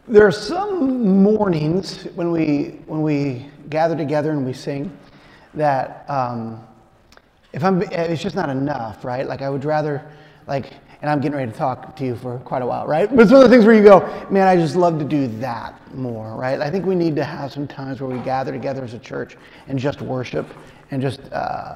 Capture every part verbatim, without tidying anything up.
There are some mornings when we when we gather together and we sing that um, if I'm it's just not enough, right? Like I would rather like, and I'm getting ready to talk to you for quite a while, right? But it's one of the things where you go, man, I just love to do that more, right? I think we need to have some times where we gather together as a church and just worship and just uh,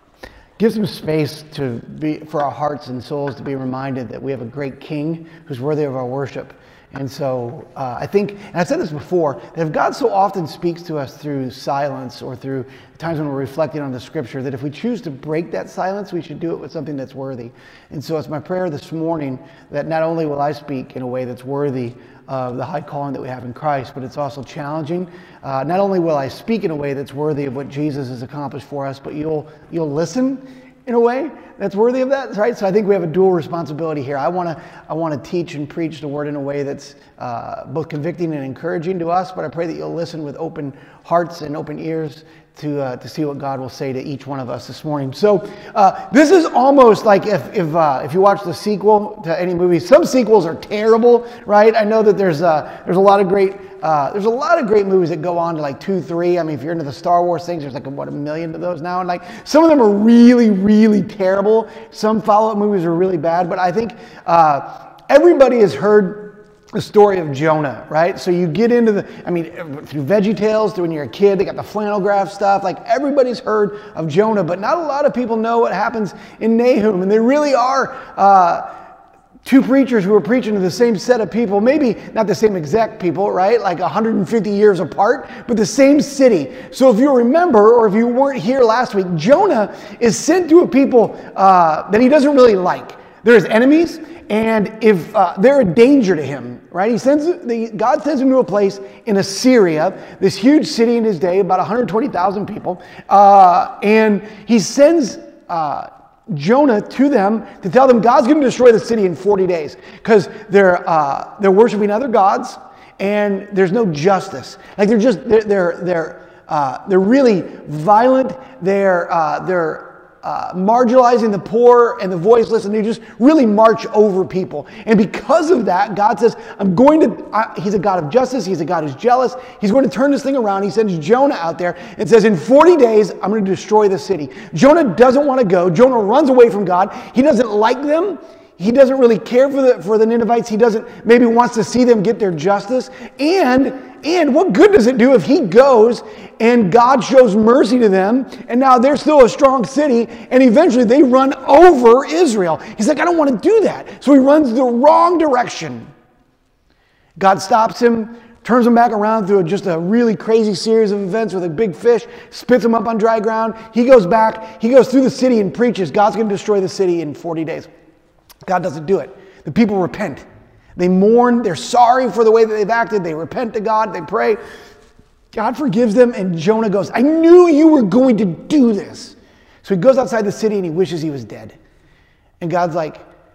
give some space to be for our hearts and souls to be reminded that we have a great King who's worthy of our worship. And so uh, I think, and I've said this before, that if God so often speaks to us through silence or through times when we're reflecting on the scripture, that if we choose to break that silence, we should do it with something that's worthy. And so it's my prayer this morning that not only will I speak in a way that's worthy of the high calling that we have in Christ, but it's also challenging. Uh, not only will I speak in a way that's worthy of what Jesus has accomplished for us, but you'll you'll listen in a way that's worthy of that, right? So I think we have a dual responsibility here. I want to I want to teach and preach the word in a way that's uh, both convicting and encouraging to us, but I pray that you'll listen with open hearts and open ears to uh, to see what God will say to each one of us this morning. So uh, this is almost like if if uh, if you watch the sequel to any movie. Some sequels are terrible, right? I know that there's uh, there's a lot of great uh, there's a lot of great movies that go on to like two, three. I mean, if you're into the Star Wars things, there's like what a million of those now, and like some of them are really, really terrible. Some follow-up movies are really bad, but I think uh, everybody has heard the story of Jonah, right? So you get into the, I mean, through VeggieTales, through when you're a kid, they got the flannel graph stuff. Like everybody's heard of Jonah, but not a lot of people know what happens in Nahum. And they really are uh, two preachers who are preaching to the same set of people, maybe not the same exact people, right? Like one hundred fifty years apart, but the same city. So if you remember, or if you weren't here last week, Jonah is sent to a people uh, that he doesn't really like. They're his enemies, and if uh, they're a danger to him, right? He sends the, God sends him to a place in Assyria, this huge city in his day, about one hundred twenty thousand people, uh, and he sends uh, Jonah to them to tell them God's going to destroy the city in forty days because they're uh, they're worshiping other gods and there's no justice. Like they're just they're they're they're, uh, they're really violent. They're uh, they're Uh, marginalizing the poor and the voiceless, and they just really march over people. And because of that, God says, I'm going to, uh, he's a God of justice, he's a God who's jealous, he's going to turn this thing around. He sends Jonah out there and says, in forty days, I'm going to destroy the city. Jonah doesn't want to go. Jonah runs away from God. He doesn't like them. He doesn't really care for the for the Ninevites. He doesn't, maybe wants to see them get their justice. And And what good does it do if he goes and God shows mercy to them and now they're still a strong city and eventually they run over Israel? He's like, I don't want to do that. So he runs the wrong direction. God stops him, turns him back around through just a really crazy series of events with a big fish, spits him up on dry ground. He goes back, he goes through the city and preaches, God's going to destroy the city in forty days. God doesn't do it. The people repent. They mourn, they're sorry for the way that they've acted, they repent to God, they pray. God forgives them, and Jonah goes, I knew you were going to do this. So he goes outside the city and he wishes he was dead. And God's like,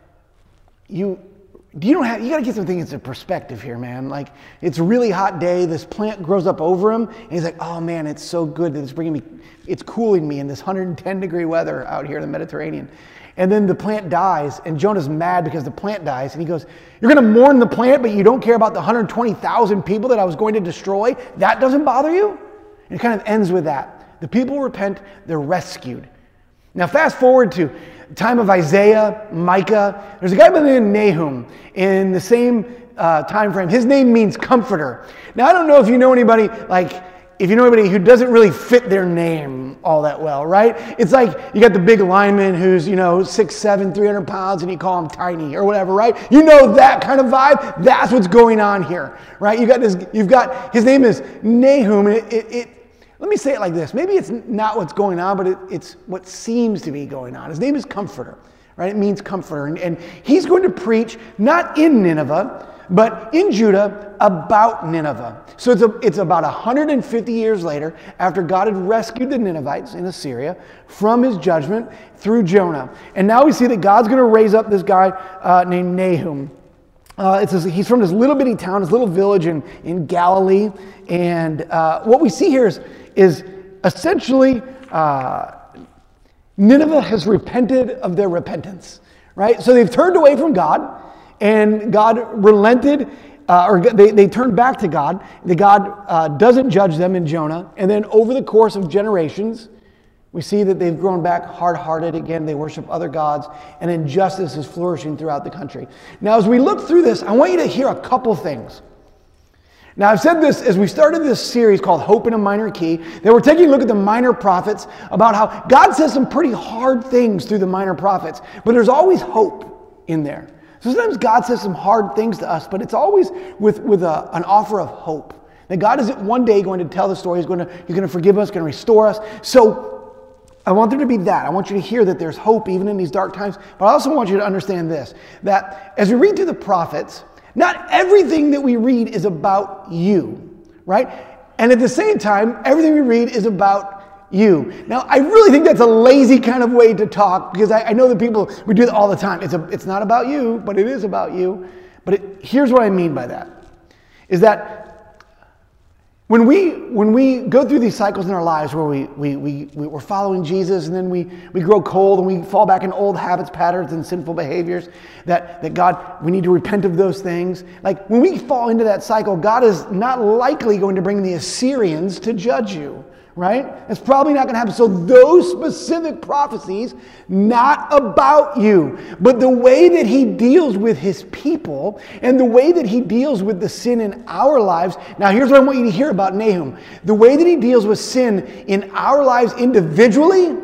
you, you don't have, you got to get some things into perspective here, man. Like, it's a really hot day, this plant grows up over him, and he's like, oh man, it's so good that it's bringing me, it's cooling me in this one hundred ten degree weather out here in the Mediterranean. And then the plant dies, and Jonah's mad because the plant dies. And he goes, you're going to mourn the plant, but you don't care about the one hundred twenty thousand people that I was going to destroy? That doesn't bother you? And it kind of ends with that. The people repent, they're rescued. Now fast forward to the time of Isaiah, Micah. There's a guy by the name of Nahum in the same uh, time frame. His name means comforter. Now I don't know if you know anybody like If you know anybody who doesn't really fit their name all that well, right? It's like you got the big lineman who's, you know, six, seven, three hundred pounds, and you call him tiny or whatever, right? You know that kind of vibe? That's what's going on here, right? You got this, you've got, his name is Nahum, and it, it, it let me say it like this. Maybe it's not what's going on, but it, it's what seems to be going on. His name is Comforter, right? It means comforter, and, and he's going to preach not in Nineveh, but in Judah about Nineveh. So it's, a, it's about one hundred fifty years later, after God had rescued the Ninevites in Assyria from his judgment through Jonah. And now we see that God's going to raise up this guy uh, named Nahum. Uh, it's a, he's from this little bitty town, this little village in, in Galilee. And uh, what we see here is, is essentially uh, Nineveh has repented of their repentance, right? So they've turned away from God. And God relented uh, or they, they turn back to God. The God uh, doesn't judge them in Jonah. And then over the course of generations, we see that they've grown back hard-hearted again. They worship other gods, and injustice is flourishing throughout the country. Now, as we look through this, I want you to hear a couple things. Now, I've said this as we started this series called Hope in a Minor Key, that we're taking a look at the minor prophets, about how God says some pretty hard things through the minor prophets, but there's always hope in there. So sometimes God says some hard things to us, but it's always with, with a, an offer of hope. That God isn't one day going to tell the story, He's going to, He's going to forgive us, going to restore us. So I want there to be that. I want you to hear that there's hope even in these dark times, but I also want you to understand this, that as we read through the prophets, not everything that we read is about you, right? And at the same time, everything we read is about you. Now, I really think that's a lazy kind of way to talk, because I, I know that people, we do that all the time. It's, a, it's not about you, but it is about you. But it, here's what I mean by that, is that when we, when we go through these cycles in our lives where we, we, we, we're following Jesus, and then we, we grow cold and we fall back in old habits, patterns, and sinful behaviors, that, that God, we need to repent of those things. Like when we fall into that cycle, God is not likely going to bring the Assyrians to judge you. Right? It's probably not going to happen. So those specific prophecies, not about you, but the way that He deals with His people and the way that He deals with the sin in our lives. Now here's what I want you to hear about Nahum. The way that he deals with sin in our lives individually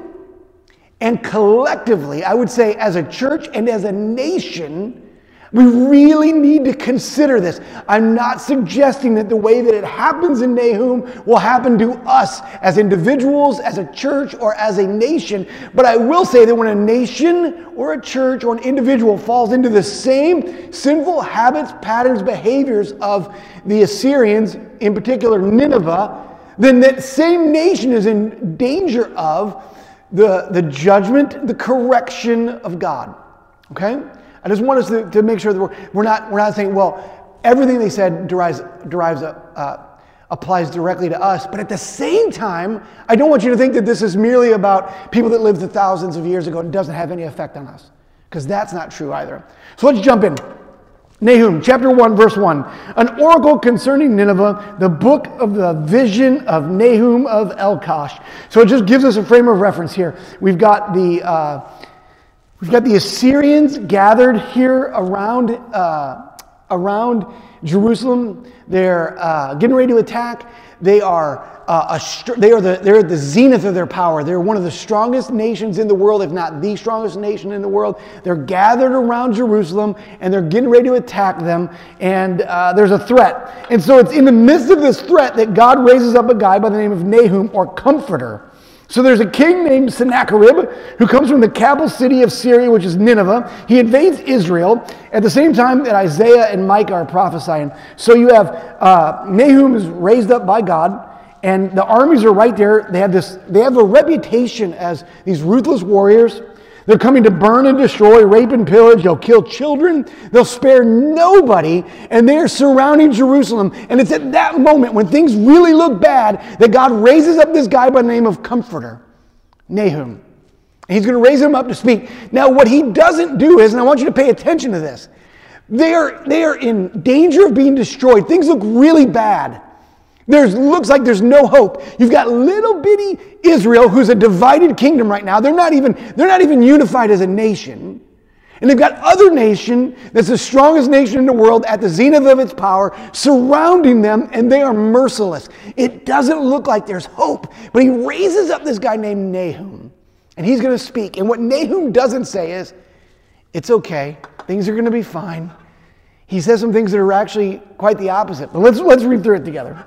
and collectively, I would say as a church and as a nation, we really need to consider this. I'm not suggesting that the way that it happens in Nahum will happen to us as individuals, as a church, or as a nation. But I will say that when a nation or a church or an individual falls into the same sinful habits, patterns, behaviors of the Assyrians, in particular Nineveh, then that same nation is in danger of the, the judgment, the correction of God. Okay? I just want us to, to make sure that we're, we're, not, we're not saying, well, everything they said derives, derives uh, applies directly to us. But at the same time, I don't want you to think that this is merely about people that lived thousands of years ago and doesn't have any effect on us. Because that's not true either. So let's jump in. Nahum, chapter one, verse one. An oracle concerning Nineveh, the book of the vision of Nahum of Elkosh. So it just gives us a frame of reference here. We've got the... Uh, We've got the Assyrians gathered here around, uh, around Jerusalem. They're uh, getting ready to attack. They are, uh, a, they are the, they're at the zenith of their power. They're one of the strongest nations in the world, if not the strongest nation in the world. They're gathered around Jerusalem, and they're getting ready to attack them, and uh, there's a threat. And so it's in the midst of this threat that God raises up a guy by the name of Nahum, or Comforter. So there's a king named Sennacherib who comes from the capital city of Syria, which is Nineveh. He invades Israel at the same time that Isaiah and Micah are prophesying. So you have uh, Nahum is raised up by God, and the armies are right there. They have this. They have a reputation as these ruthless warriors. They're coming to burn and destroy, rape and pillage. They'll kill children. They'll spare nobody. And they're surrounding Jerusalem. And it's at that moment when things really look bad that God raises up this guy by the name of Comforter, Nahum. And He's going to raise him up to speak. Now what he doesn't do is, and I want you to pay attention to this, they are, they are in danger of being destroyed. Things look really bad. There's looks like there's no hope. You've got little bitty Israel, who's a divided kingdom right now. They're not even, they're not even unified as a nation. And they've got other nation that's the strongest nation in the world at the zenith of its power surrounding them, and they are merciless. It doesn't look like there's hope. But He raises up this guy named Nahum, and he's going to speak. And what Nahum doesn't say is, it's okay. Things are going to be fine. He says some things that are actually quite the opposite. But let's, let's read through it together.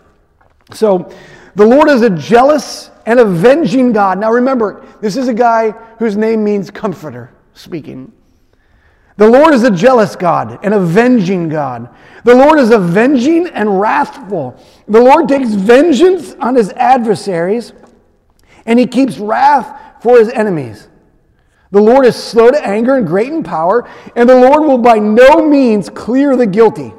So, the Lord is a jealous and avenging God. Now remember, this is a guy whose name means comforter, speaking. The Lord is a jealous God, an avenging God. The Lord is avenging and wrathful. The Lord takes vengeance on His adversaries, and He keeps wrath for His enemies. The Lord is slow to anger and great in power, and the Lord will by no means clear the guilty.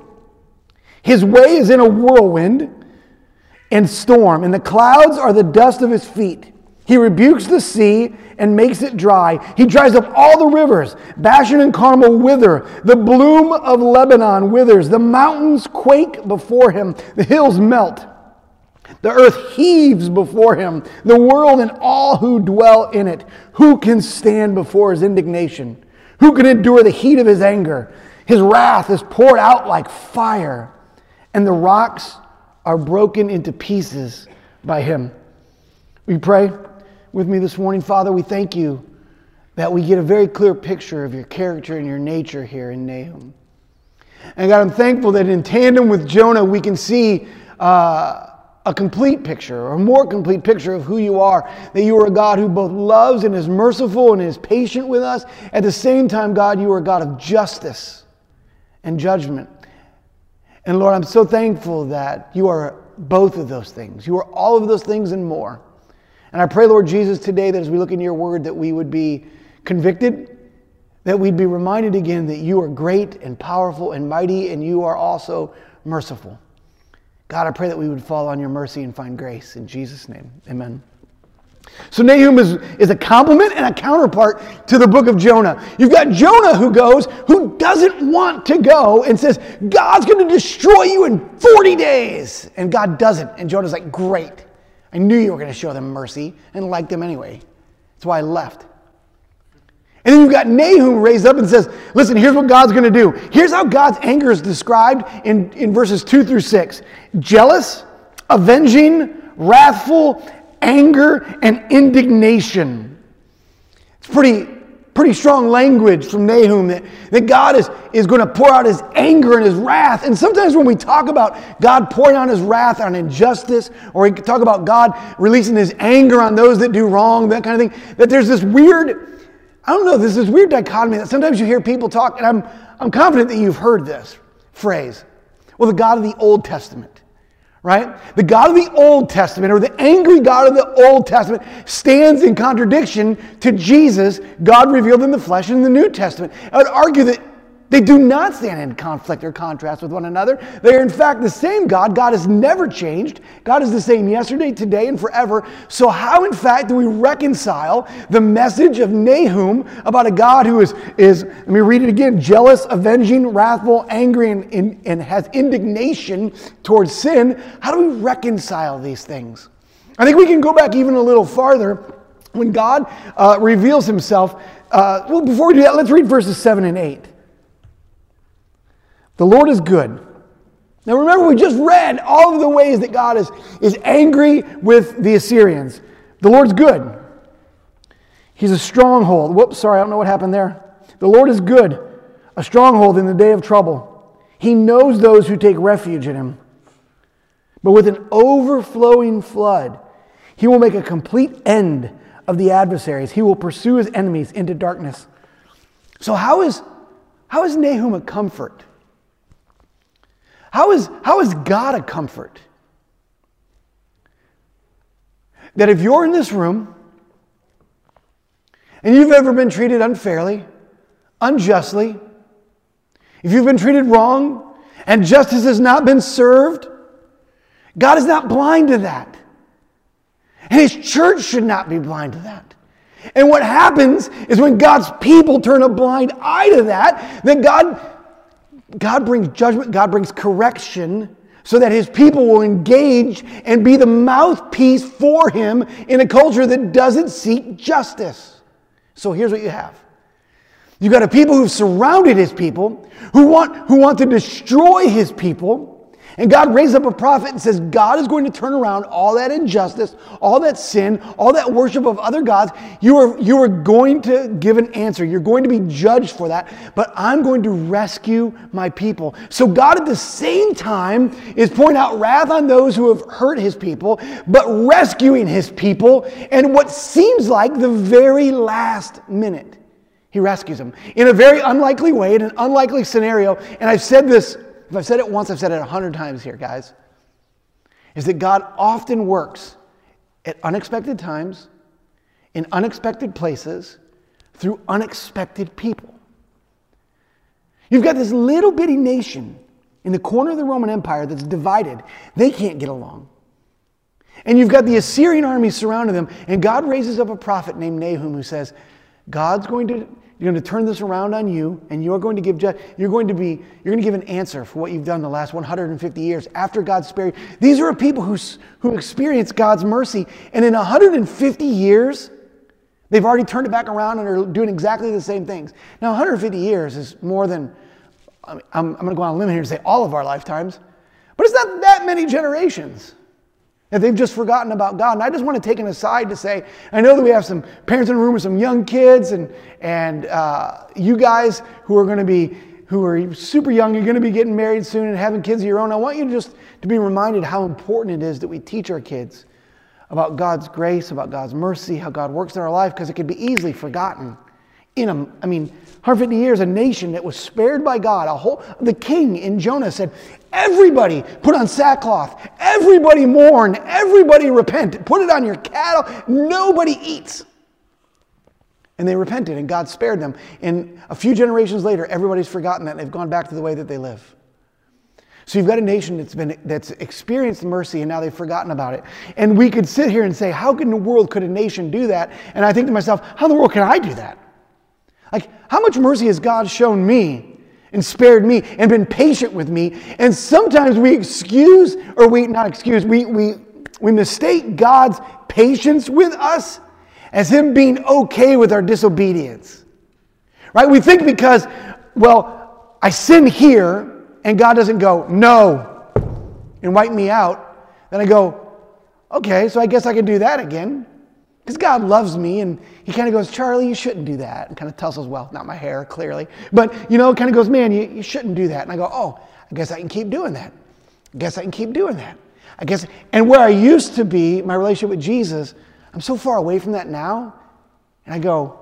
His way is in a whirlwind and storm, and the clouds are the dust of His feet. He rebukes the sea and makes it dry. He dries up all the rivers. Bashan and Carmel wither. The bloom of Lebanon withers. The mountains quake before him. The hills melt. The earth heaves before him. The world and all who dwell in it. Who can stand before his indignation? Who can endure the heat of his anger? His wrath is poured out like fire, and the rocks are broken into pieces by him. We pray with me this morning. Father, we thank you that we get a very clear picture of your character and your nature here in Nahum. And God, I'm thankful that in tandem with Jonah, we can see uh, a complete picture, or a more complete picture of who you are. That you are a God who both loves and is merciful and is patient with us. At the same time, God, you are a God of justice and judgment. And Lord, I'm so thankful that you are both of those things. You are all of those things and more. And I pray, Lord Jesus, today that as we look into your word, that we would be convicted, that we'd be reminded again that you are great and powerful and mighty, and you are also merciful. God, I pray that we would fall on your mercy and find grace. In Jesus' name, amen. So Nahum is, is a complement and a counterpart to the book of Jonah. You've got Jonah who goes, who doesn't want to go, and says, God's going to destroy you in forty days. And God doesn't. And Jonah's like, great. I knew you were going to show them mercy and like them anyway. That's why I left. And then you've got Nahum raised up and says, listen, here's what God's going to do. Here's how God's anger is described in, in verses two through six. Jealous, avenging, wrathful, anger, and indignation. It's pretty, pretty strong language from Nahum that, that God is, is going to pour out his anger and his wrath. And sometimes when we talk about God pouring out his wrath on injustice, or we talk about God releasing his anger on those that do wrong, that kind of thing, that there's this weird... I don't know, there's this weird dichotomy that sometimes you hear people talk, and I'm, I'm confident that you've heard this phrase. Well, the God of the Old Testament, right? The God of the Old Testament, or the angry God of the Old Testament, stands in contradiction to Jesus, God revealed in the flesh in the New Testament. I would argue that they do not stand in conflict or contrast with one another. They are in fact the same God. God has never changed. God is the same yesterday, today, and forever. So how in fact do we reconcile the message of Nahum about a God who is, is let me read it again, jealous, avenging, wrathful, angry, and, and, and has indignation towards sin? How do we reconcile these things? I think we can go back even a little farther when God uh, reveals himself. Uh, well, before we do that, let's read verses seven and eight. The Lord is good. Now remember, we just read all of the ways that God is, is angry with the Assyrians. The Lord's good. He's a stronghold. Whoops, sorry, I don't know what happened there. The Lord is good, a stronghold in the day of trouble. He knows those who take refuge in him. But with an overflowing flood, he will make a complete end of the adversaries. He will pursue his enemies into darkness. So how is, how is Nahum a comfort? How is, how is God a comfort? That if you're in this room and you've ever been treated unfairly, unjustly, if you've been treated wrong and justice has not been served, God is not blind to that. And his church should not be blind to that. And what happens is when God's people turn a blind eye to that, then God... God brings judgment, God brings correction so that his people will engage and be the mouthpiece for him in a culture that doesn't seek justice. So here's what you have. You've got a people who've surrounded his people, who want, who want to destroy his people. And God raises up a prophet and says, God is going to turn around all that injustice, all that sin, all that worship of other gods. You are, you are going to give an answer. You're going to be judged for that. But I'm going to rescue my people. So God at the same time is pouring out wrath on those who have hurt his people, but rescuing his people. And what seems like the very last minute, he rescues them in a very unlikely way, in an unlikely scenario. And I've said this, if I've said it once, I've said it a hundred times here, guys, is that God often works at unexpected times, in unexpected places, through unexpected people. You've got this little bitty nation in the corner of the Roman Empire that's divided. They can't get along. And you've got the Assyrian army surrounding them, and God raises up a prophet named Nahum who says, God's going to, you're going to turn this around on you, and you're going to give, you're going to be, you're going to give an answer for what you've done the last one hundred fifty years after God spared you. These are people who, who experienced God's mercy, and in one hundred fifty years, they've already turned it back around and are doing exactly the same things. Now, one hundred fifty years is more than, I mean, I'm, I'm going to go on a limb here and say all of our lifetimes, but it's not that many generations that they've just forgotten about God. And I just want to take an aside to say, I know that we have some parents in the room with some young kids, and and uh, you guys who are going to be, who are super young, you're going to be getting married soon and having kids of your own. I want you just to be reminded how important it is that we teach our kids about God's grace, about God's mercy, how God works in our life, because it could be easily forgotten. In a, I mean, one hundred fifty years, a nation that was spared by God, a whole, the king in Jonah said, everybody put on sackcloth, everybody mourn, everybody repent, put it on your cattle, nobody eats. And they repented, and God spared them. And a few generations later, everybody's forgotten that, and they've gone back to the way that they live. So you've got a nation that's been that's experienced mercy, and now they've forgotten about it. And we could sit here and say, how in the world could a nation do that? And I think to myself, how in the world can I do that? Like, how much mercy has God shown me and spared me and been patient with me? And sometimes we excuse, or we, not excuse, we, we, we mistake God's patience with us as Him being okay with our disobedience. Right? We think because, well, I sin here and God doesn't go, no, and wipe me out, then I go, okay, so I guess I can do that again. Because God loves me, and He kind of goes, Charlie, you shouldn't do that. And kind of tells us, well, not my hair, clearly. But, you know, kind of goes, man, you, you shouldn't do that. And I go, oh, I guess I can keep doing that. I guess I can keep doing that. I guess, and where I used to be, my relationship with Jesus, I'm so far away from that now. And I go,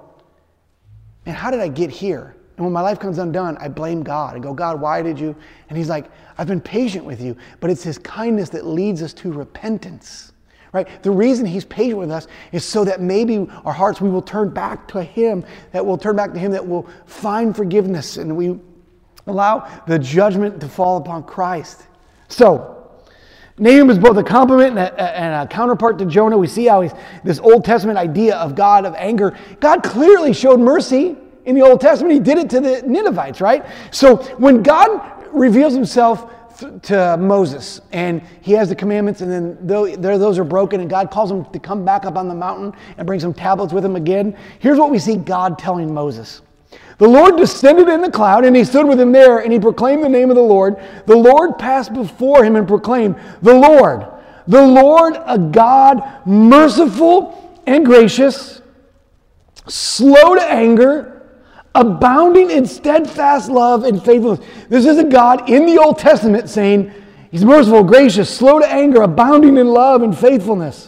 man, how did I get here? And when my life comes undone, I blame God. I go, God, why did you? And He's like, I've been patient with you, but it's His kindness that leads us to repentance. Right? The reason He's patient with us is so that maybe our hearts, we will turn back to Him, that will turn back to Him, that will find forgiveness, and we allow the judgment to fall upon Christ. So, Nahum is both a compliment and a, and a counterpart to Jonah. We see how he's this Old Testament idea of God of anger. God clearly showed mercy in the Old Testament. He did it to the Ninevites, right? So when God reveals Himself to Moses, and He has the commandments, and then those are broken, and God calls him to come back up on the mountain and bring some tablets with Him again. Here's what we see God telling Moses. The Lord descended in the cloud, and He stood with him there, and He proclaimed the name of the Lord. The Lord passed before him and proclaimed, the Lord, the Lord, a God merciful and gracious, slow to anger, abounding in steadfast love and faithfulness. This is a God in the Old Testament saying He's merciful, gracious, slow to anger, abounding in love and faithfulness.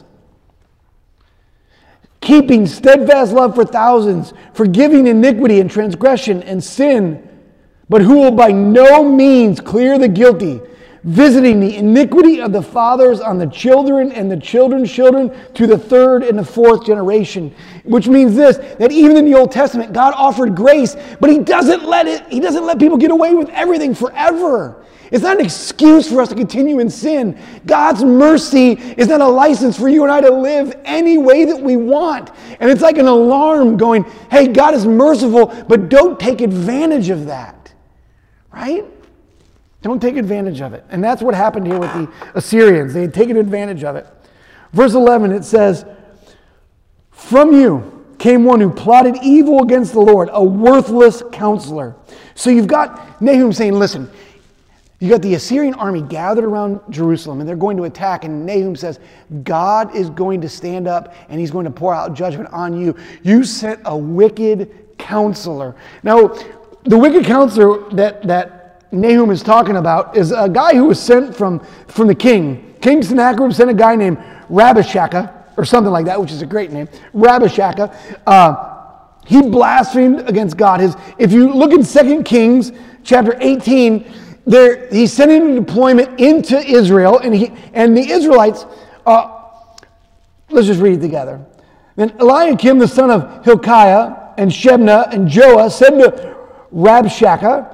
Keeping steadfast love for thousands, forgiving iniquity and transgression and sin, but who will by no means clear the guilty, visiting the iniquity of the fathers on the children and the children's children to the third and the fourth generation. Which means this, that even in the Old Testament, God offered grace, but He doesn't let it, He doesn't let people get away with everything forever. It's not an excuse for us to continue in sin. God's mercy is not a license for you and I to live any way that we want. And it's like an alarm going, hey, God is merciful, but don't take advantage of that. Right? Don't take advantage of it. And that's what happened here with the Assyrians. They had taken advantage of it. Verse eleven, it says, from you came one who plotted evil against the Lord, a worthless counselor. So you've got Nahum saying, listen, you got the Assyrian army gathered around Jerusalem, and they're going to attack. And Nahum says, God is going to stand up, and He's going to pour out judgment on you. You sent a wicked counselor. Now, the wicked counselor that, that Nahum is talking about is a guy who was sent from, from the king. King Sennacherib sent a guy named Rabshakeh, or something like that, which is a great name, Rabshakeh. Uh, he blasphemed against God. His, if you look in Second Kings chapter eighteen, there he's sending a deployment into Israel, and he and the Israelites. Uh, let's just read it together. Then Eliakim, the son of Hilkiah, and Shebna and Joah said to Rabshakeh,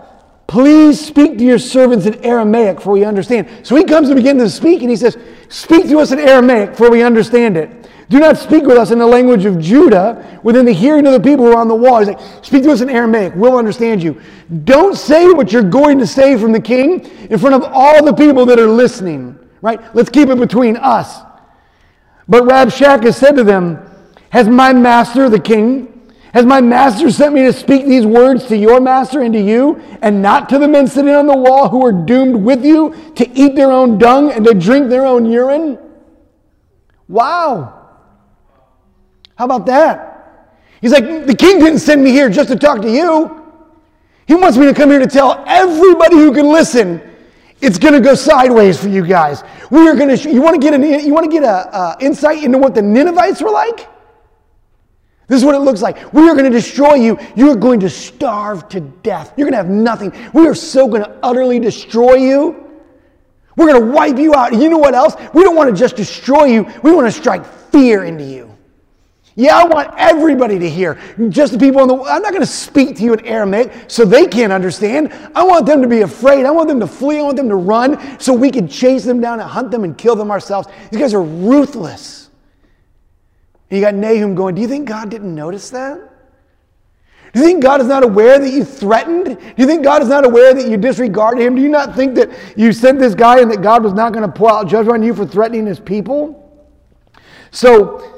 please speak to your servants in Aramaic, for we understand. So he comes to begin to speak, and he says, speak to us in Aramaic, for we understand it. Do not speak with us in the language of Judah, within the hearing of the people who are on the wall. He's like, speak to us in Aramaic, we'll understand you. Don't say what you're going to say from the king in front of all the people that are listening, right? Let's keep it between us. But Rabshakeh said to them, has my master, the king, has my master sent me to speak these words to your master and to you, and not to the men sitting on the wall who are doomed with you to eat their own dung and to drink their own urine? Wow. How about that? He's like, the king didn't send me here just to talk to you. He wants me to come here to tell everybody who can listen, it's going to go sideways for you guys. We are going to. You want to get an. You want to get a uh, insight into what the Ninevites were like? This is what it looks like. We are going to destroy you. You are going to starve to death. You're going to have nothing. We are so going to utterly destroy you. We're going to wipe you out. And you know what else? We don't want to just destroy you. We want to strike fear into you. Yeah, I want everybody to hear. Just the people in the... I'm not going to speak to you in Aramaic so they can't understand. I want them to be afraid. I want them to flee. I want them to run so we can chase them down and hunt them and kill them ourselves. These guys are ruthless. And you got Nahum going, do you think God didn't notice that? Do you think God is not aware that you threatened? Do you think God is not aware that you disregarded him? Do you not think that you sent this guy and that God was not going to pour out judgment on you for threatening his people? So...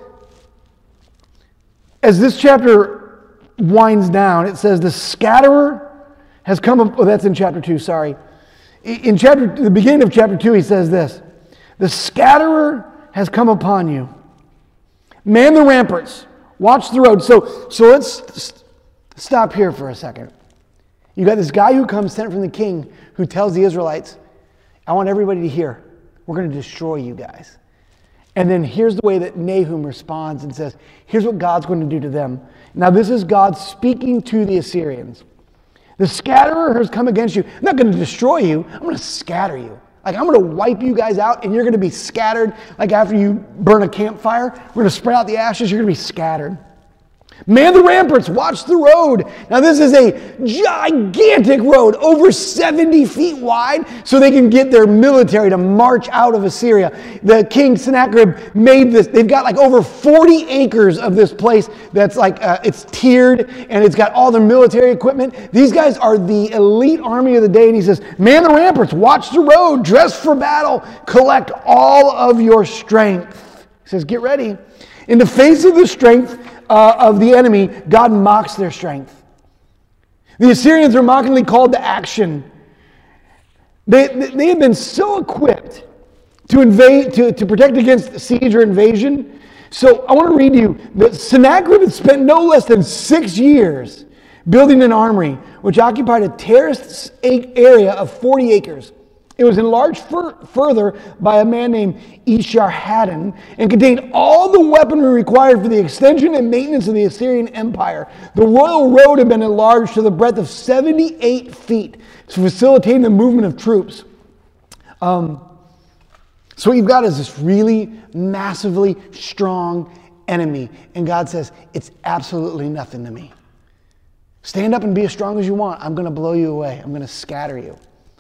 as this chapter winds down, it says the scatterer has come up. Oh, that's in chapter two, sorry. In chapter, the beginning of chapter two, he says this. The scatterer has come upon you. Man the ramparts. Watch the road. So, so let's stop here for a second. You got this guy who comes sent from the king who tells the Israelites, I want everybody to hear, we're going to destroy you guys. And then here's the way that Nahum responds and says, here's what God's going to do to them. Now this is God speaking to the Assyrians. The scatterer has come against you. I'm not going to destroy you. I'm going to scatter you. Like I'm going to wipe you guys out and you're going to be scattered. Like after you burn a campfire, we're going to spread out the ashes. You're going to be scattered. Man the ramparts, watch the road. Now this is a gigantic road, over seventy feet wide, so they can get their military to march out of Assyria. The king Sennacherib made this, they've got like over forty acres of this place that's like, uh, it's tiered and it's got all the military equipment. These guys are the elite army of the day, and he says, man the ramparts, watch the road, dress for battle, collect all of your strength. He says, get ready. In the face of the strength Uh, of the enemy, God mocks their strength. The Assyrians are mockingly called to action. They, they have been so equipped to invade, to, to protect against siege or invasion. So I want to read to you that Sennacherib had spent no less than six years building an armory, which occupied a terraced area of forty acres. It was enlarged fur- further by a man named Esarhaddon and contained all the weaponry required for the extension and maintenance of the Assyrian Empire. The royal road had been enlarged to the breadth of seventy-eight feet to facilitate the movement of troops. Um, so what you've got is this really massively strong enemy. And God says, it's absolutely nothing to me. Stand up and be as strong as you want. I'm going to blow you away. I'm going to scatter you.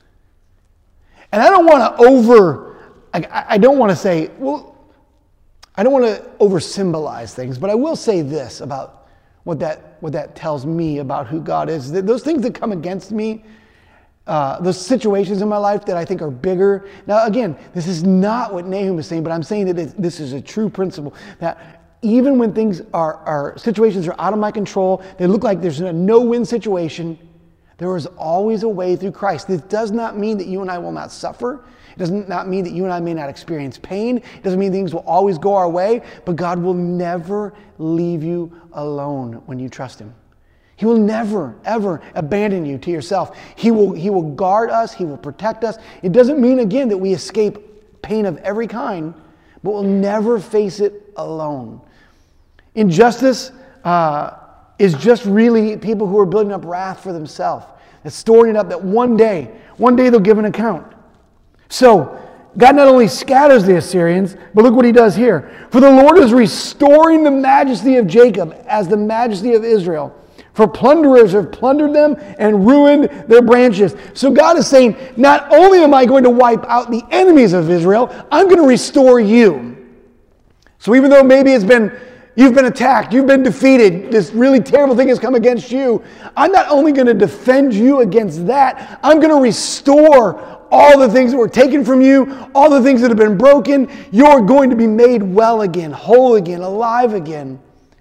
And I don't want to over, I, I don't want to say, well, I don't want to over symbolize things, but I will say this about what that, what that tells me about who God is. Those things that come against me, uh, those situations in my life that I think are bigger. Now, again, this is not what Nahum is saying, but I'm saying that it, this is a true principle, that even when things are, are, situations are out of my control, they look like there's a no-win situation, there is always a way through Christ. This does not mean that you and I will not suffer. It does not mean that you and I may not experience pain. It doesn't mean things will always go our way, but God will never leave you alone when you trust him. He will never, ever abandon you to yourself. He will, he will guard us. He will protect us. It doesn't mean, again, that we escape pain of every kind, but we'll never face it alone. Injustice, uh, is just really people who are building up wrath for themselves. That's storing it up that one day, one day they'll give an account. So, God not only scatters the Assyrians, but look what he does here. For the Lord is restoring the majesty of Jacob as the majesty of Israel. For plunderers have plundered them and ruined their branches. So God is saying, not only am I going to wipe out the enemies of Israel, I'm going to restore you. So even though maybe it's been, you've been attacked, you've been defeated, this really terrible thing has come against you, I'm not only going to defend you against that, I'm going to restore all the things that were taken from you, all the things that have been broken. You're going to be made well again, whole again, alive again.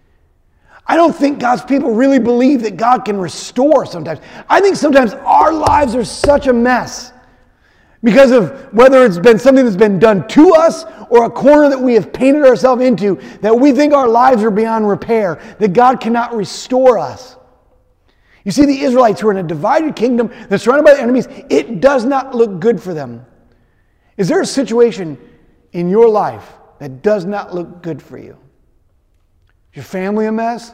I don't think God's people really believe that God can restore sometimes. I think sometimes our lives are such a mess because of whether it's been something that's been done to us or a corner that we have painted ourselves into, that we think our lives are beyond repair, that God cannot restore us. You see, the Israelites who are in a divided kingdom, they're surrounded by the enemies, it does not look good for them. Is there a situation in your life that does not look good for you? Is your family a mess?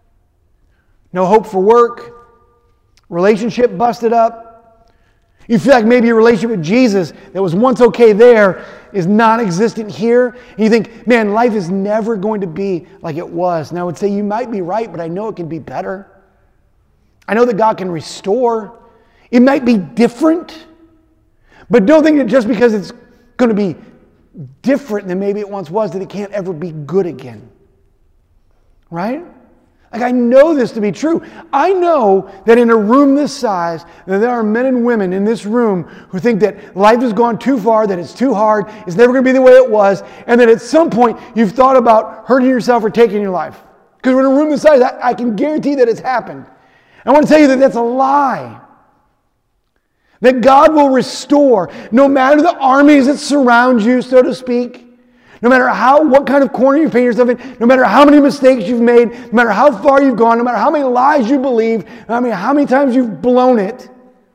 No hope for work? Relationship busted up? You feel like maybe your relationship with Jesus that was once okay there is non-existent here? And you think, man, life is never going to be like it was. And I would say you might be right, but I know it can be better. I know that God can restore. It might be different, but don't think that just because it's going to be different than maybe it once was, that it can't ever be good again. Right? Like, I know this to be true. I know that in a room this size, that there are men and women in this room who think that life has gone too far, that it's too hard, it's never going to be the way it was, and that at some point you've thought about hurting yourself or taking your life. Because we're in a room this size, I, I can guarantee that it's happened. I want to tell you that that's a lie. That God will restore, no matter the armies that surround you, so to speak. No matter how, what kind of corner you paint yourself in, no matter how many mistakes you've made, no matter how far you've gone, no matter how many lies you believe, I mean, how many times you've blown it,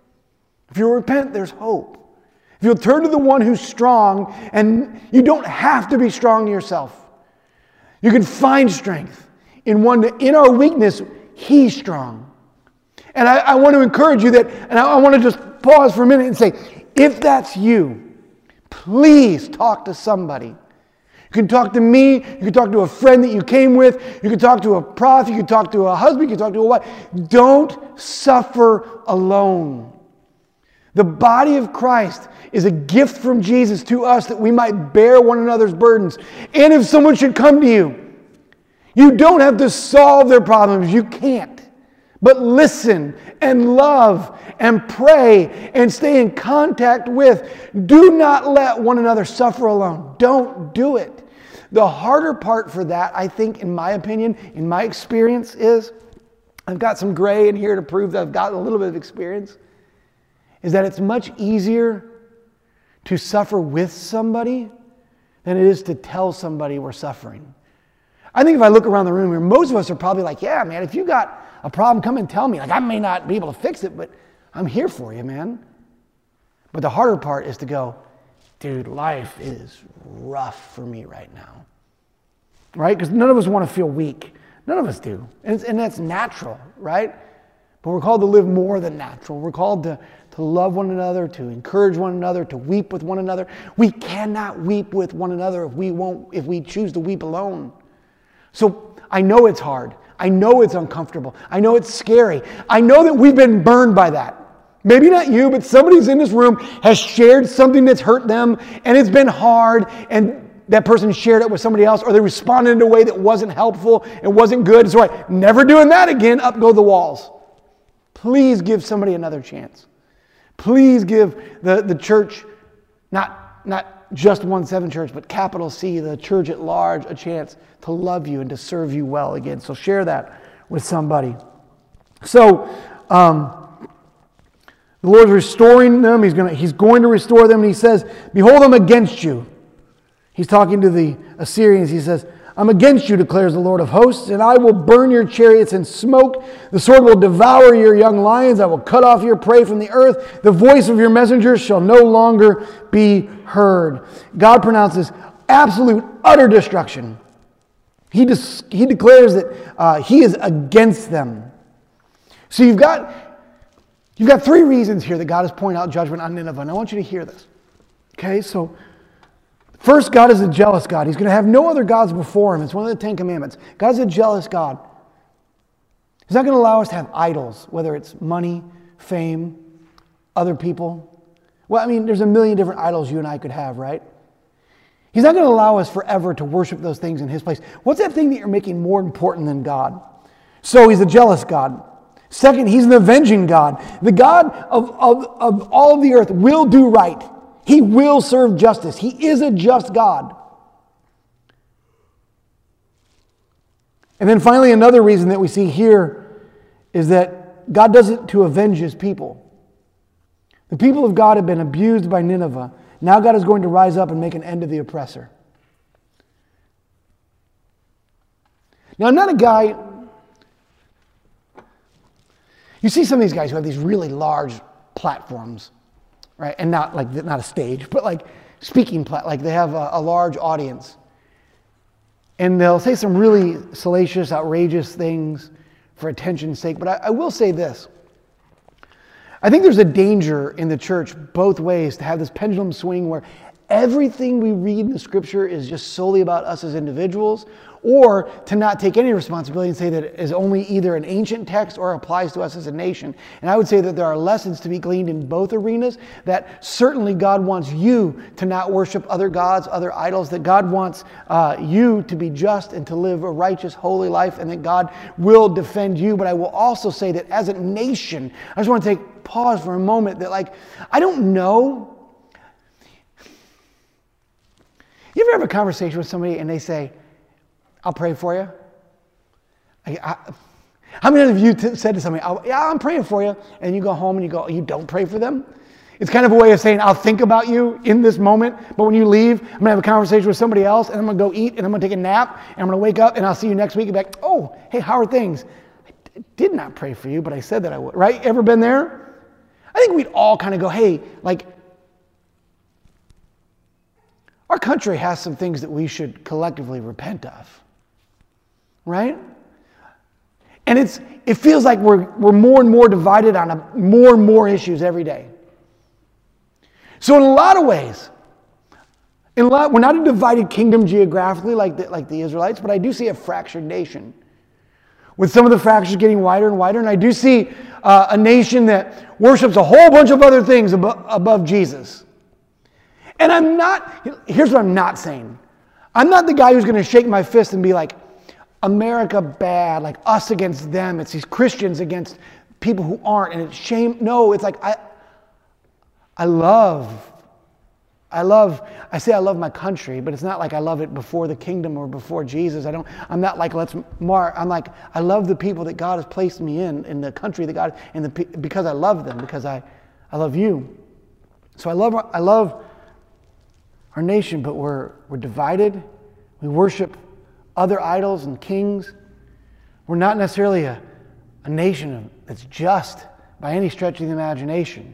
if you'll repent, there's hope. If you'll turn to the one who's strong, and you don't have to be strong yourself. You can find strength in one that, in our weakness, He's strong. And I, I want to encourage you that, and I, I want to just pause for a minute and say, if that's you, please talk to somebody. You can talk to me, you can talk to a friend that you came with, you can talk to a prophet, you can talk to a husband, you can talk to a wife. Don't suffer alone. The body of Christ is a gift from Jesus to us that we might bear one another's burdens. And if someone should come to you, you don't have to solve their problems. You can't. But listen and love and pray and stay in contact with. Do not let one another suffer alone. Don't do it. The harder part for that, I think, in my opinion, in my experience, is, I've got some gray in here to prove that I've gotten a little bit of experience, is that it's much easier to suffer with somebody than it is to tell somebody we're suffering. I think if I look around the room here, most of us are probably like, yeah, man, if you got a problem, come and tell me. Like, I may not be able to fix it, but I'm here for you, man. But the harder part is to go, dude, life is rough for me right now. Right? Because none of us want to feel weak. None of us do. And, it's, and that's natural, right? But we're called to live more than natural. We're called to, to love one another, to encourage one another, to weep with one another. We cannot weep with one another if we won't, if we choose to weep alone. So I know it's hard. I know it's uncomfortable. I know it's scary. I know that we've been burned by that. Maybe not you, but somebody's in this room has shared something that's hurt them, and it's been hard, and that person shared it with somebody else, or they responded in a way that wasn't helpful and wasn't good. So I never doing that again. Up go the walls. Please give somebody another chance. Please give the, the church, not, not just one seven church, but capital C, the church at large, a chance to love you and to serve you well again. So share that with somebody. So um, the Lord's restoring them. He's going to, he's going to restore them. And he says, behold, I'm against you. He's talking to the Assyrians. He says, I'm against you, declares the Lord of hosts, and I will burn your chariots in smoke. The sword will devour your young lions. I will cut off your prey from the earth. The voice of your messengers shall no longer be heard. God pronounces absolute, utter destruction. He, des- he declares that uh, he is against them. So you've got, you've got three reasons here that God is pointing out judgment on Nineveh, and I want you to hear this. Okay, so first, God is a jealous God. He's going to have no other gods before him. It's one of the Ten Commandments. God is a jealous God. He's not going to allow us to have idols, whether it's money, fame, other people. Well, I mean, there's a million different idols you and I could have, right? He's not going to allow us forever to worship those things in his place. What's that thing that you're making more important than God? So he's a jealous God. Second, he's an avenging God. The God of, of, of all of the earth will do right. He will serve justice. He is a just God. And then finally, another reason that we see here is that God does it to avenge his people. The people of God have been abused by Nineveh. Now God is going to rise up and make an end of the oppressor. Now, I'm not a guy... You see some of these guys who have these really large platforms, right? And not like not a stage, but like speaking plat, like they have a, a large audience. And they'll say some really salacious, outrageous things for attention's sake. But I, I will say this. I think there's a danger in the church both ways to have this pendulum swing where everything we read in the scripture is just solely about us as individuals, or to not take any responsibility and say that it is only either an ancient text or applies to us as a nation. And I would say that there are lessons to be gleaned in both arenas, that certainly God wants you to not worship other gods, other idols, that God wants uh, you to be just and to live a righteous, holy life, and that God will defend you. But I will also say that as a nation, I just want to take pause for a moment, that like, I don't know. You ever have a conversation with somebody and they say, I'll pray for you? I, I, how many of you t- said to somebody, I'll, yeah, I'm praying for you, and you go home and you go, you don't pray for them? It's kind of a way of saying, I'll think about you in this moment, but when you leave, I'm going to have a conversation with somebody else, and I'm going to go eat, and I'm going to take a nap, and I'm going to wake up, and I'll see you next week, and be like, oh, hey, how are things? I d- did not pray for you, but I said that I would, right? Ever been there? I think we'd all kind of go, hey, like, our country has some things that we should collectively repent of. Right? And it's it feels like we're we're more and more divided on a, more and more issues every day. So in a lot of ways, in a lot, we're not a divided kingdom geographically like the, like the Israelites, but I do see a fractured nation, with some of the fractures getting wider and wider. And I do see uh, a nation that worships a whole bunch of other things above, above Jesus. And I'm not, here's what I'm not saying. I'm not the guy who's going to shake my fist and be like, America bad, like us against them. It's these Christians against people who aren't, and it's shame. No, it's like, I I love, I love, I say I love my country, but it's not like I love it before the kingdom or before Jesus. I don't, I'm not like, let's mar, I'm like, I love the people that God has placed me in, in the country that God, in the, because I love them, because I, I love you. So I love, I love our nation, but we're, we're divided. We worship other idols and kings. We're not necessarily a, a nation that's just by any stretch of the imagination.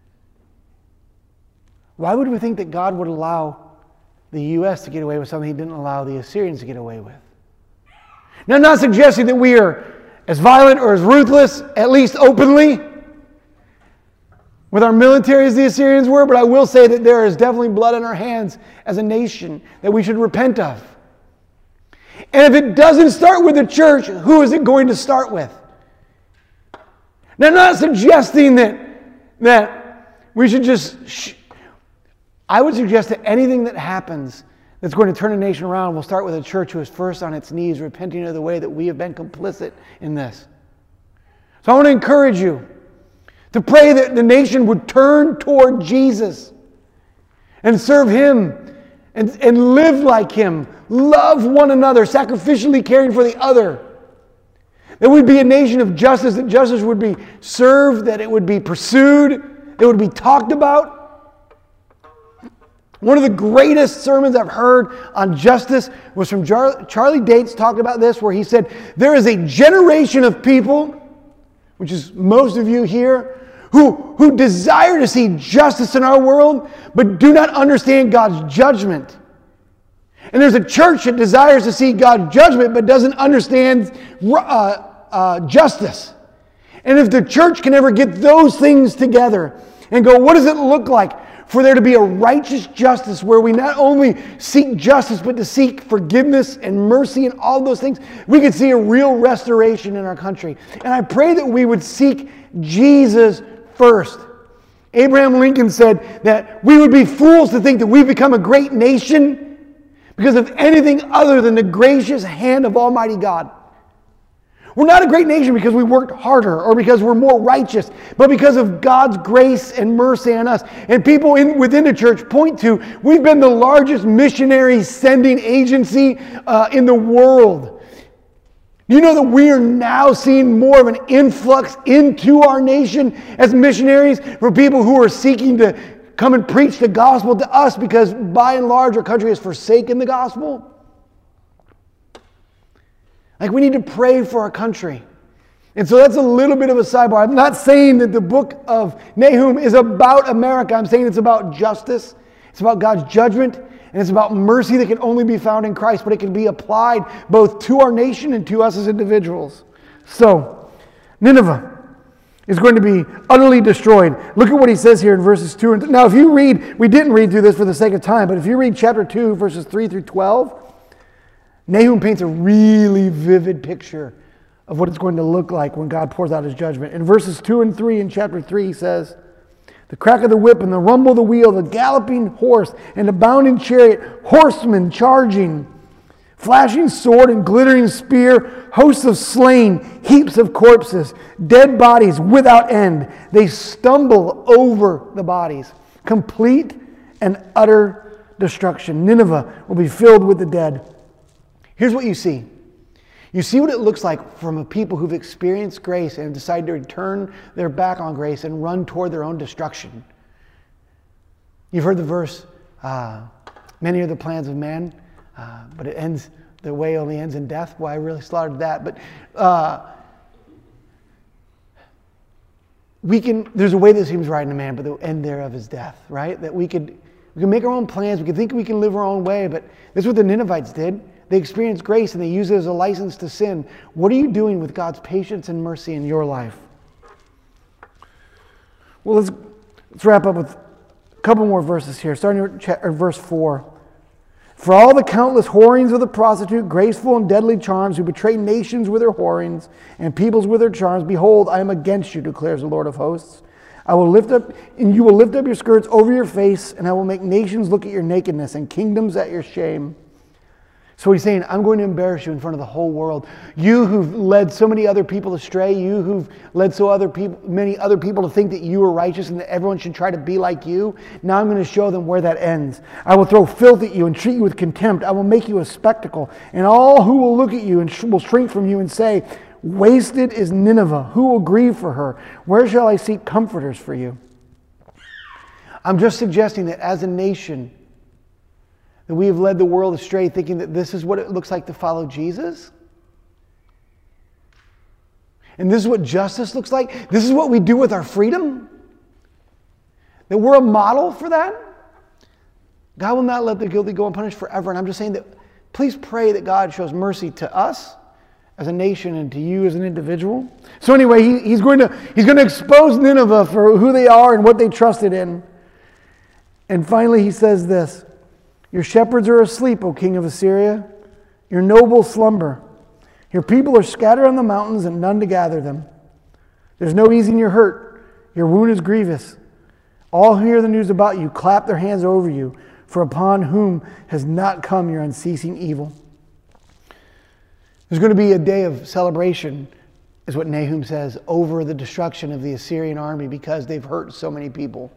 Why would we think that God would allow the U S to get away with something he didn't allow the Assyrians to get away with? Now, I'm not suggesting that we are as violent or as ruthless, at least openly, with our military as the Assyrians were, but I will say that there is definitely blood on our hands as a nation that we should repent of. And if it doesn't start with the church, who is it going to start with? Now, I'm not suggesting that, that we should just... Sh- I would suggest that anything that happens that's going to turn a nation around will start with a church who is first on its knees, repenting of the way that we have been complicit in this. So I want to encourage you to pray that the nation would turn toward Jesus and serve him and, and live like him. Love one another, sacrificially caring for the other. That we'd be a nation of justice, that justice would be served, that it would be pursued, it would be talked about. One of the greatest sermons I've heard on justice was from Char- Charlie Dates talking about this, where he said, there is a generation of people, which is most of you here, who, who desire to see justice in our world, but do not understand God's judgment. And there's a church that desires to see God's judgment, but doesn't understand uh, uh, justice. And if the church can ever get those things together and go, what does it look like for there to be a righteous justice where we not only seek justice, but to seek forgiveness and mercy and all those things. We could see a real restoration in our country. And I pray that we would seek Jesus first. Abraham Lincoln said that we would be fools to think that we've become a great nation because of anything other than the gracious hand of Almighty God. We're not a great nation because we worked harder or because we're more righteous, but because of God's grace and mercy on us. And people in, within the church point to, we've been the largest missionary sending agency uh, in the world. You know that we are now seeing more of an influx into our nation as missionaries for people who are seeking to come and preach the gospel to us because by and large our country has forsaken the gospel. Like, we need to pray for our country. And so that's a little bit of a sidebar. I'm not saying that the book of Nahum is about America. I'm saying it's about justice. It's about God's judgment. And it's about mercy that can only be found in Christ. But it can be applied both to our nation and to us as individuals. So, Nineveh is going to be utterly destroyed. Look at what he says here in verses two and three. Now, if you read, we didn't read through this for the sake of time, but if you read chapter two, verses three through twelve, Nahum paints a really vivid picture of what it's going to look like when God pours out his judgment. In verses two and three in chapter three, he says, the crack of the whip and the rumble of the wheel, the galloping horse and the bounding chariot, horsemen charging, flashing sword and glittering spear, hosts of slain, heaps of corpses, dead bodies without end. They stumble over the bodies. Complete and utter destruction. Nineveh will be filled with the dead. Here's what you see. You see what it looks like from a people who've experienced grace and decided to turn their back on grace and run toward their own destruction. You've heard the verse, uh, many are the plans of man, uh, but it ends, the way only ends in death. Well, I really slaughtered that. But uh, we can, there's a way that seems right in a man, but the end thereof is death, right? That we could, we can make our own plans. We can think we can live our own way, but this is what the Ninevites did. They experienced grace and they use it as a license to sin. What are you doing with God's patience and mercy in your life? Well, let's, let's wrap up with a couple more verses here, starting at verse four. For all the countless whorings of the prostitute, graceful and deadly charms, who betray nations with their whorings and peoples with their charms, behold, I am against you, declares the Lord of hosts. I will lift up, and you will lift up your skirts over your face, and I will make nations look at your nakedness and kingdoms at your shame. So he's saying, I'm going to embarrass you in front of the whole world. You who've led so many other people astray, you who've led so other people, many other people to think that you are righteous and that everyone should try to be like you, now I'm going to show them where that ends. I will throw filth at you and treat you with contempt. I will make you a spectacle. And all who will look at you and sh- will shrink from you and say, wasted is Nineveh. Who will grieve for her? Where shall I seek comforters for you? I'm just suggesting that as a nation, that we have led the world astray thinking that this is what it looks like to follow Jesus. And this is what justice looks like. This is what we do with our freedom. That we're a model for that. God will not let the guilty go unpunished forever. And I'm just saying that please pray that God shows mercy to us as a nation and to you as an individual. So anyway, he, he's going to he's going to expose Nineveh for who they are and what they trusted in. And finally he says this. Your shepherds are asleep, O king of Assyria. Your nobles slumber. Your people are scattered on the mountains and none to gather them. There's no easing your hurt. Your wound is grievous. All who hear the news about you clap their hands over you, for upon whom has not come your unceasing evil. There's going to be a day of celebration, is what Nahum says, over the destruction of the Assyrian army because they've hurt so many people.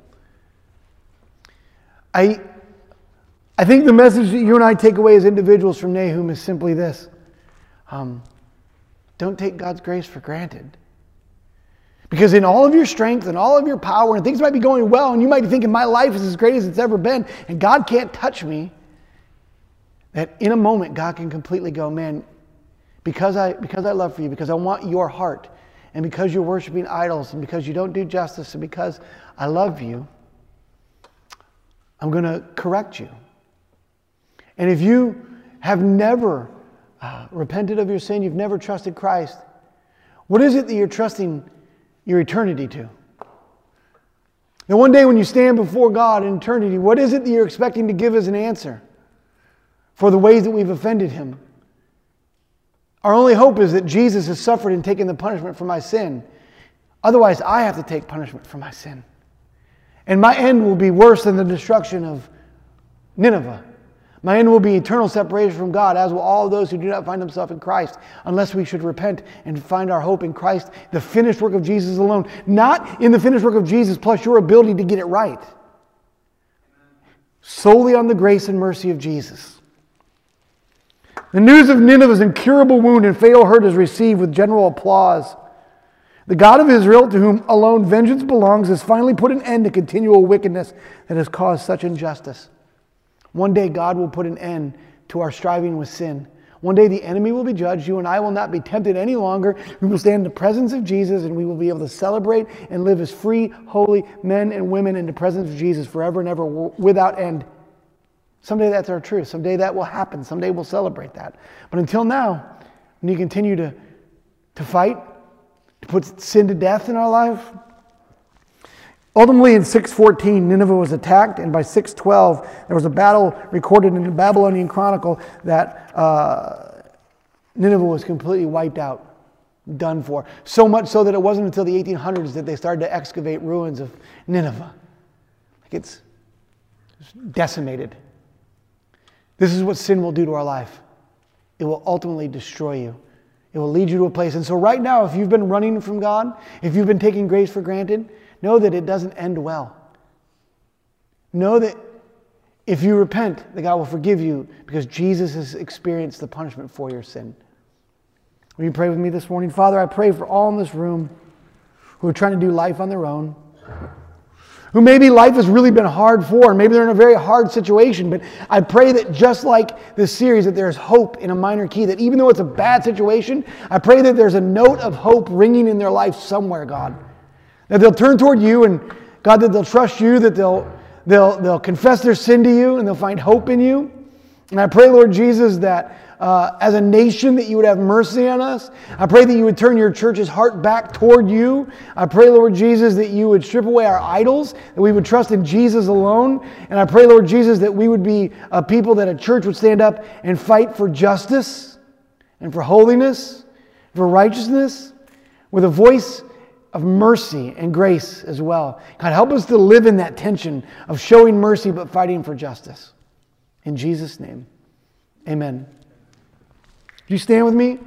I... I think the message that you and I take away as individuals from Nahum is simply this. Um, don't take God's grace for granted. Because in all of your strength and all of your power, and things might be going well, and you might be thinking, my life is as great as it's ever been, and God can't touch me, that in a moment God can completely go, man, because I, because I love for you, because I want your heart, and because you're worshiping idols, and because you don't do justice, and because I love you, I'm going to correct you. And if you have never uh, repented of your sin, you've never trusted Christ, what is it that you're trusting your eternity to? That one day when you stand before God in eternity, what is it that you're expecting to give as an answer for the ways that we've offended Him? Our only hope is that Jesus has suffered and taken the punishment for my sin. Otherwise, I have to take punishment for my sin. And my end will be worse than the destruction of Nineveh. My end will be eternal separation from God, as will all those who do not find themselves in Christ, unless we should repent and find our hope in Christ, the finished work of Jesus alone. Not in the finished work of Jesus plus your ability to get it right. Solely on the grace and mercy of Jesus. The news of Nineveh's incurable wound and fatal hurt is received with general applause. The God of Israel, to whom alone vengeance belongs, has finally put an end to continual wickedness that has caused such injustice. One day God will put an end to our striving with sin. One day the enemy will be judged. You and I will not be tempted any longer. We will stand in the presence of Jesus, and we will be able to celebrate and live as free, holy men and women in the presence of Jesus forever and ever without end. Someday that's our truth. Someday that will happen. Someday we'll celebrate that. But until now, when you continue to, to fight, to put sin to death in our life. Ultimately, in six fourteen, Nineveh was attacked, and by six twelve, there was a battle recorded in the Babylonian Chronicle that uh, Nineveh was completely wiped out, done for. So much so that it wasn't until the eighteen hundreds that they started to excavate ruins of Nineveh. Like it's, it's decimated. This is what sin will do to our life. It will ultimately destroy you. It will lead you to a place. And so right now, if you've been running from God, if you've been taking grace for granted, know that it doesn't end well. Know that if you repent, that God will forgive you because Jesus has experienced the punishment for your sin. Will you pray with me this morning? Father, I pray for all in this room who are trying to do life on their own, who maybe life has really been hard for, and maybe they're in a very hard situation, but I pray that just like this series, that there's hope in a minor key, that even though it's a bad situation, I pray that there's a note of hope ringing in their life somewhere, God. That they'll turn toward you, and God, that they'll trust you, that they'll, they'll, they'll confess their sin to you, and they'll find hope in you. And I pray, Lord Jesus, that uh, as a nation that you would have mercy on us. I pray that you would turn your church's heart back toward you. I pray, Lord Jesus, that you would strip away our idols, that we would trust in Jesus alone. And I pray, Lord Jesus, that we would be a people, that a church would stand up and fight for justice and for holiness, for righteousness, with a voice of mercy and grace as well. God, help us to live in that tension of showing mercy but fighting for justice. In Jesus' name, amen. Do you stand with me?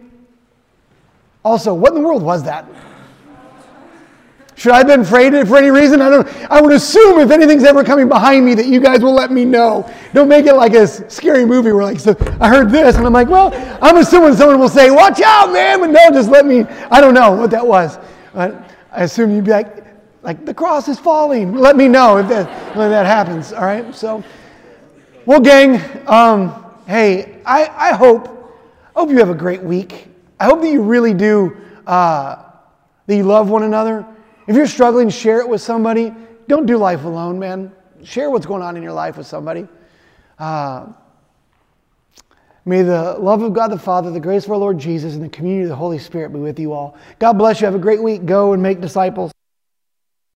Also, what in the world was that? Should I have been afraid for any reason? I don't. I would assume if anything's ever coming behind me that you guys will let me know. Don't make it like a scary movie where like, so I heard this and I'm like, well, I'm assuming someone will say, watch out, man. But no, just let me, I don't know what that was. But I assume you'd be like, like the cross is falling. Let me know if that, when that happens. All right. So, well, gang, um, hey, I, I hope, I hope you have a great week. I hope that you really do, uh, that you love one another. If you're struggling, share it with somebody. Don't do life alone, man. Share what's going on in your life with somebody. Uh, may the love of God the Father, the grace of our Lord Jesus, and the community of the Holy Spirit be with you all. God bless you. Have a great week. Go and make disciples.